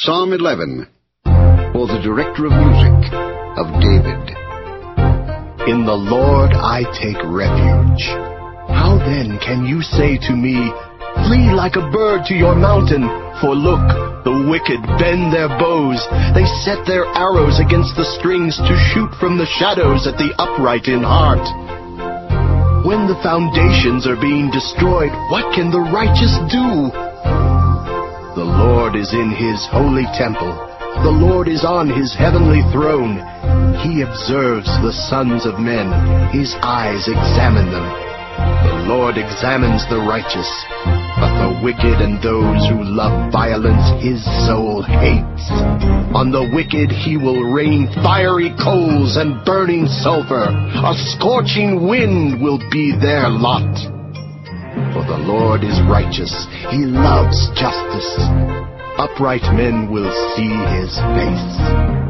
Psalm 11, for the director of music, of David. In the Lord I take refuge. How then can you say to me, flee like a bird to your mountain? For look, the wicked bend their bows. They set their arrows against the strings to shoot from the shadows at the upright in heart. When the foundations are being destroyed, what can the righteous do? The Lord is in his holy temple. The Lord is on his heavenly throne. He observes the sons of men. His eyes examine them. The Lord examines the righteous, but the wicked and those who love violence his soul hates. On the wicked he will rain fiery coals and burning sulfur. A scorching wind will be their lot. For the Lord is righteous. He loves justice. Upright men will see his face.